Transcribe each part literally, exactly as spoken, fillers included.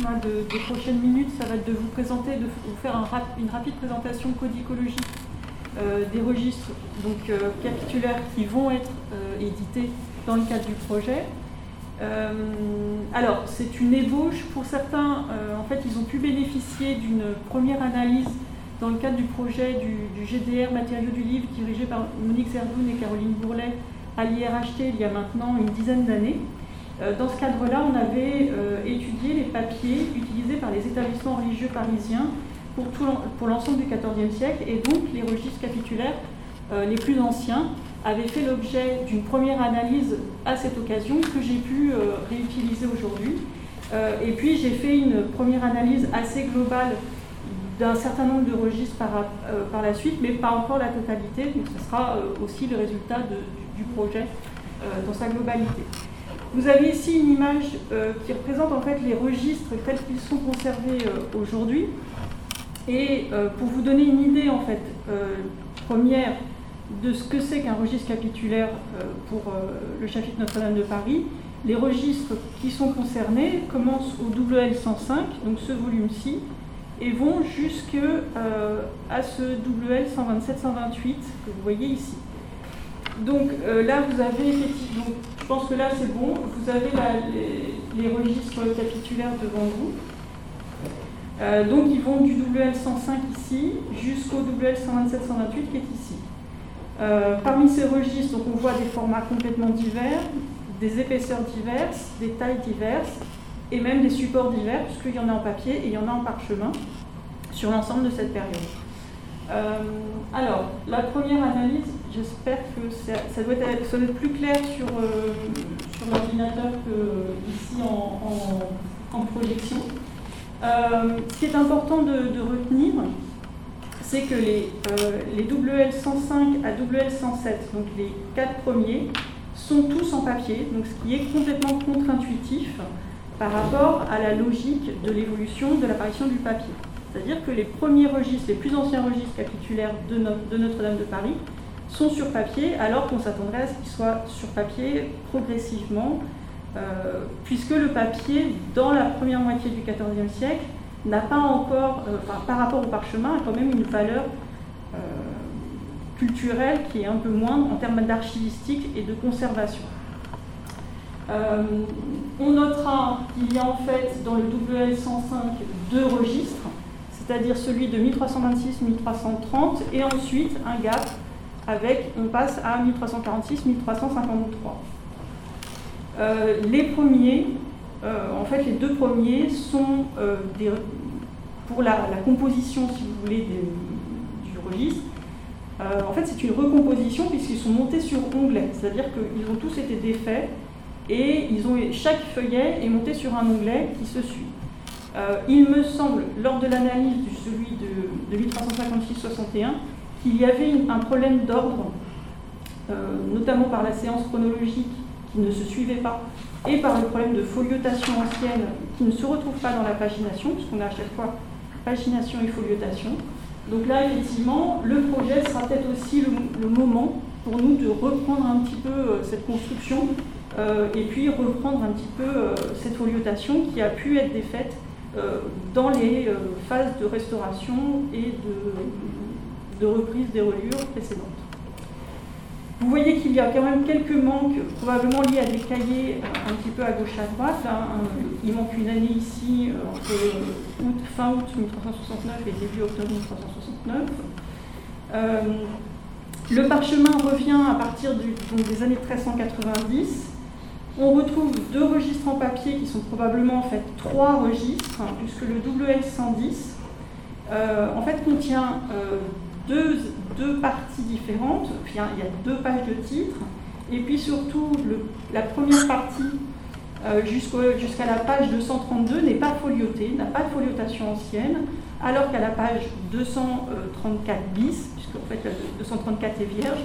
là, de, des prochaines minutes, ça va être de vous présenter, de vous faire un rap, une rapide présentation codicologique euh, des registres donc, euh, capitulaires qui vont être euh, édités dans le cadre du projet. Euh, alors, c'est une ébauche. Pour certains, euh, en fait, ils ont pu bénéficier d'une première analyse dans le cadre du projet du, du G D R Matériaux du livre, dirigé par Monique Zerdoun et Caroline Bourlet à l'I R H T il y a maintenant une dizaine d'années. Euh, dans ce cadre-là, on avait euh, étudié les papiers utilisés par les établissements religieux parisiens pour, tout pour l'ensemble du quatorzième siècle, et donc les registres capitulaires euh, les plus anciens avaient fait l'objet d'une première analyse à cette occasion que j'ai pu euh, réutiliser aujourd'hui. Euh, et puis j'ai fait une première analyse assez globale d'un certain nombre de registres par, euh, par la suite, mais pas encore la totalité, donc ce sera euh, aussi le résultat de, du, du projet euh, dans sa globalité. Vous avez ici une image euh, qui représente en fait les registres tels qu'ils sont conservés euh, aujourd'hui. Et euh, pour vous donner une idée en fait euh, première de ce que c'est qu'un registre capitulaire euh, pour euh, le chapitre Notre-Dame de Paris, les registres qui sont concernés commencent au W L cent cinq, donc ce volume-ci, et vont jusqu'à euh, ce W L cent vingt-sept cent vingt-huit que vous voyez ici. Donc euh, là, vous avez effectivement, donc, je pense que là c'est bon, vous avez la, les, les registres capitulaires devant vous. Euh, donc ils vont du W L cent cinq ici jusqu'au W L cent vingt-sept cent vingt-huit qui est ici. Euh, parmi ces registres, donc, on voit des formats complètement divers, des épaisseurs diverses, des tailles diverses, et même des supports divers, puisqu'il y en a en papier et il y en a en parchemin sur l'ensemble de cette période. Euh, alors, la première analyse, j'espère que ça, ça, doit être, ça doit être plus clair sur, euh, sur l'ordinateur qu'ici en, en, en projection. Euh, ce qui est important de, de retenir, c'est que les, euh, les W L cent cinq à W L cent sept, donc les quatre premiers, sont tous en papier, donc ce qui est complètement contre-intuitif par rapport à la logique de l'évolution de l'apparition du papier. C'est-à-dire que les premiers registres, les plus anciens registres capitulaires de, no de Notre-Dame de Paris sont sur papier, alors qu'on s'attendrait à ce qu'ils soient sur papier progressivement, euh, puisque le papier, dans la première moitié du quatorzième siècle, n'a pas encore, euh, enfin, par rapport au parchemin, a quand même une valeur euh, culturelle qui est un peu moindre en termes d'archivistique et de conservation. Euh, on notera qu'il y a en fait dans le W L cent cinq deux registres, c'est-à-dire celui de mille trois cent vingt-six mille trois cent trente, et ensuite un gap avec, on passe à mille trois cent quarante-six mille trois cent cinquante-trois. Euh, les premiers, euh, en fait les deux premiers sont euh, des, pour la, la composition, si vous voulez, des, du registre. Euh, en fait c'est une recomposition puisqu'ils sont montés sur onglet, c'est-à-dire qu'ils ont tous été défaits et ils ont, chaque feuillet est monté sur un onglet qui se suit. Euh, il me semble, lors de l'analyse de celui de, de mille trois cent cinquante-six soixante et un, qu'il y avait une, un problème d'ordre, euh, notamment par la séance chronologique qui ne se suivait pas, et par le problème de foliotation ancienne qui ne se retrouve pas dans la pagination, puisqu'on a à chaque fois pagination et foliotation. Donc là, effectivement, le projet sera peut-être aussi le, le moment pour nous de reprendre un petit peu euh, cette construction euh, et puis reprendre un petit peu euh, cette foliotation qui a pu être défaite euh, dans les euh, phases de restauration et de, de reprise des reliures précédentes. Vous voyez qu'il y a quand même quelques manques, probablement liés à des cahiers un petit peu à gauche à droite. Là, un, il manque une année ici, euh, entre août, fin août mille trois cent soixante-neuf et début octobre mille trois cent soixante-neuf. Euh, le parchemin revient à partir du, donc, des années treize cent quatre-vingt-dix. On retrouve deux registres en papier qui sont probablement en fait trois registres, hein, puisque le W L cent dix euh, en fait contient euh, deux, deux parties différentes. Enfin, il y a deux pages de titres, et puis surtout le, la première partie euh, jusqu'à la page deux cent trente-deux n'est pas foliotée, n'a pas de foliotation ancienne, alors qu'à la page deux cent trente-quatre bis, puisque en fait la deux cent trente-quatre est vierge,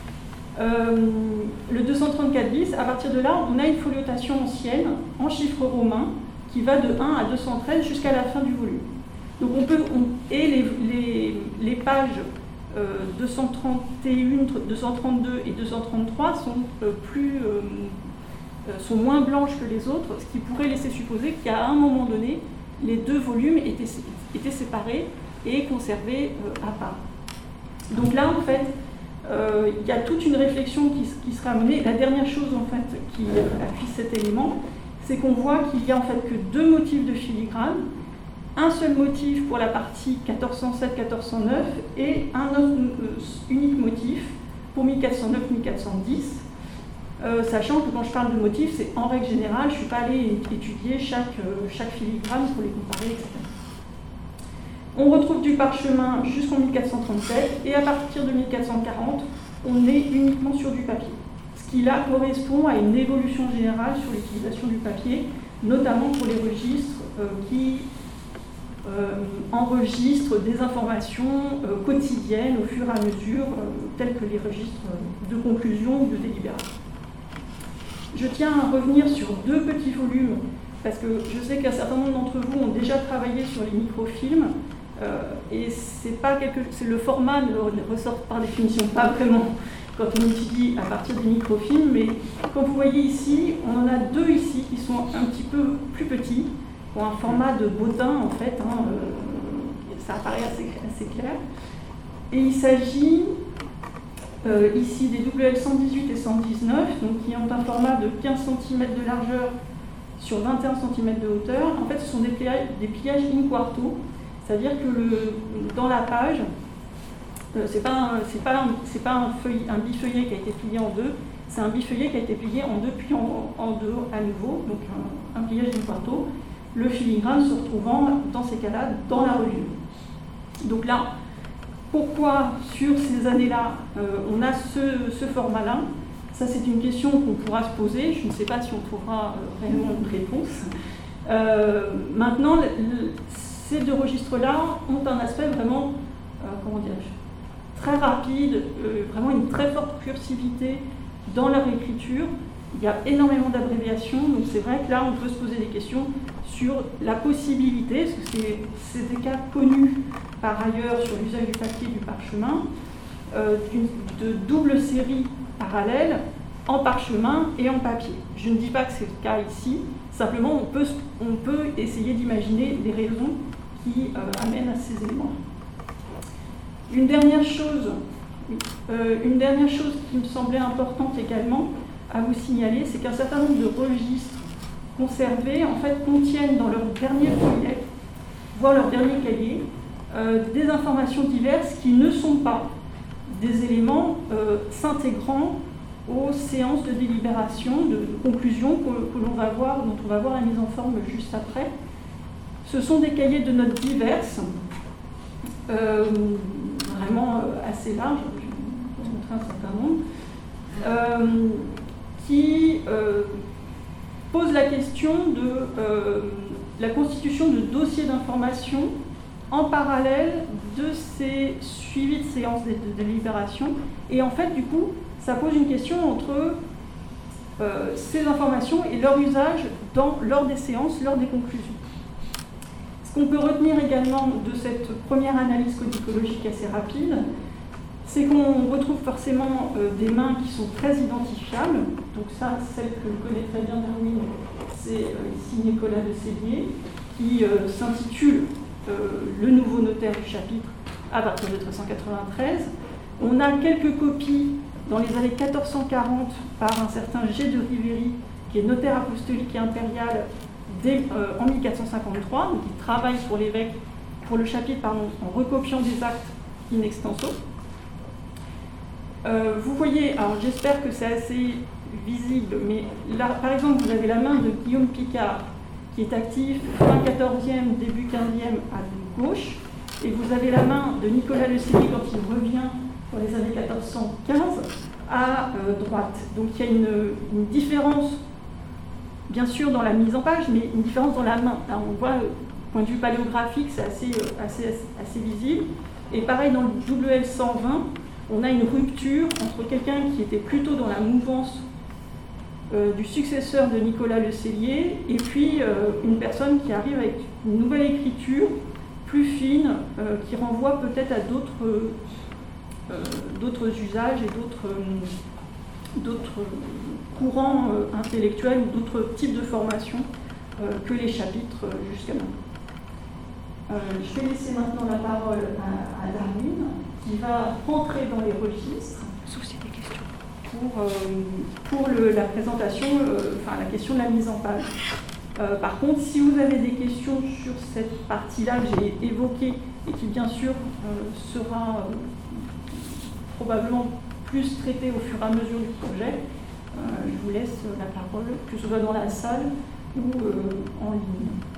Euh, le deux cent trente-quatre bis, à partir de là, on a une foliotation ancienne en chiffres romains qui va de un à deux cent treize jusqu'à la fin du volume. Donc on peut, on, et les, les, les pages euh, deux cent trente et un, deux cent trente-deux et deux cent trente-trois sont, euh, plus, euh, sont moins blanches que les autres, ce qui pourrait laisser supposer qu'à un moment donné, les deux volumes étaient, étaient séparés et conservés euh, à part. Donc là, en fait, euh, il y a toute une réflexion qui, qui sera menée. La dernière chose, en fait, qui appuie cet élément, c'est qu'on voit qu'il y a en fait que deux motifs de filigrane, un seul motif pour la partie quatorze cent sept quatorze cent neuf et un autre euh, unique motif pour mille quatre cent neuf mille quatre cent dix, euh, sachant que quand je parle de motifs, c'est en règle générale, je ne suis pas allée étudier chaque, euh, chaque filigrane pour les comparer, et cetera. On retrouve du parchemin jusqu'en mille quatre cent trente-sept et à partir de mille quatre cent quarante, on est uniquement sur du papier. Ce qui là correspond à une évolution générale sur l'utilisation du papier, notamment pour les registres euh, qui euh, enregistrent des informations euh, quotidiennes au fur et à mesure, euh, telles que les registres de conclusion ou de délibération. Je tiens à revenir sur deux petits volumes, parce que je sais qu'un certain nombre d'entre vous ont déjà travaillé sur les microfilms, euh, et c'est pas quelque, c'est le format ne ressort par définition pas vraiment quand on étudie à partir des microfilms, mais comme vous voyez ici, on en a deux ici qui sont un petit peu plus petits, qui ont un format de bottin en fait, hein, euh, ça apparaît assez, assez clair. Et il s'agit euh, ici des W L cent dix-huit et cent dix-neuf, donc qui ont un format de quinze centimètres de largeur sur vingt et un centimètres de hauteur. En fait, ce sont des pliages, des pliages in quarto, c'est-à-dire que le, dans la page, Euh, c'est pas, un, c'est pas, un, c'est pas un, feuille, un bifeuillet qui a été plié en deux, c'est un bifeuillet qui a été plié en deux puis en, en deux à nouveau, donc un, un pliage in quarto, le filigrane se retrouvant dans ces cas-là dans la reliure. Donc là, pourquoi sur ces années-là euh, on a ce, ce format-là? Ça c'est une question qu'on pourra se poser, je ne sais pas si on trouvera euh, réellement une réponse. Euh, maintenant, le, le, ces deux registres-là ont un aspect vraiment, euh, comment dirais-je, très rapide, euh, vraiment une très forte cursivité dans leur écriture. Il y a énormément d'abréviations, donc c'est vrai que là on peut se poser des questions sur la possibilité, parce que c'est, c'est des cas connus par ailleurs sur l'usage du papier et du parchemin, euh, de double série parallèle en parchemin et en papier. Je ne dis pas que c'est le cas ici, simplement on peut, on peut essayer d'imaginer les raisons qui euh, amènent à ces éléments. Une dernière chose, euh, une dernière chose qui me semblait importante également à vous signaler, c'est qu'un certain nombre de registres conservés en fait contiennent dans leur dernier feuillet, voire leur dernier cahier, euh, des informations diverses qui ne sont pas des éléments euh, s'intégrant aux séances de délibération, de, de conclusion que, que l'on va voir, dont on va voir la mise en forme juste après. Ce sont des cahiers de notes diverses. Euh, vraiment assez large, je vais vous montrer un certain nombre, euh, qui euh, pose la question de euh, la constitution de dossiers d'information en parallèle de ces suivis de séances de, de délibération. Et en fait, du coup, ça pose une question entre euh, ces informations et leur usage dans, lors des séances, lors des conclusions. Ce qu'on peut retenir également de cette première analyse codicologique assez rapide, c'est qu'on retrouve forcément euh, des mains qui sont très identifiables. Donc ça, celle que connaît très bien Darwin, c'est euh, ici Nicolas de Sellier, qui euh, s'intitule euh, « Le nouveau notaire du chapitre » à partir de treize cent quatre-vingt-treize. On a quelques copies dans les années quatorze cent quarante par un certain G. de Riveri, qui est notaire apostolique et impérial, Dès, euh, en mille quatre cent cinquante-trois, donc il travaille pour l'évêque, pour le chapitre, pardon, en recopiant des actes in extenso. Euh, vous voyez, alors j'espère que c'est assez visible, mais là, par exemple, vous avez la main de Guillaume Picard, qui est actif fin quatorzième, début quinzième à gauche, et vous avez la main de Nicolas Le Sellier quand il revient dans les années quatorze cent quinze à euh, droite. Donc il y a une, une différence, bien sûr, dans la mise en page, mais une différence dans la main. Là, on voit, du point de vue paléographique, c'est assez, assez, assez visible. Et pareil, dans le W L cent vingt, on a une rupture entre quelqu'un qui était plutôt dans la mouvance euh, du successeur de Nicolas Le Sellier, et puis euh, une personne qui arrive avec une nouvelle écriture, plus fine, euh, qui renvoie peut-être à d'autres, euh, d'autres usages et d'autres... Euh, d'autres courants euh, intellectuels ou d'autres types de formations euh, que les chapitres euh, jusqu'à maintenant. Euh, je vais laisser maintenant la parole à, à Darwin, qui va rentrer dans les registres pour, euh, pour le, la présentation, euh, enfin la question de la mise en page. Euh, par contre, si vous avez des questions sur cette partie-là que j'ai évoquée et qui bien sûr euh, sera euh, probablement plus traitée au fur et à mesure du projet, euh, je vous laisse la parole, que ce soit dans la salle ou euh, en ligne.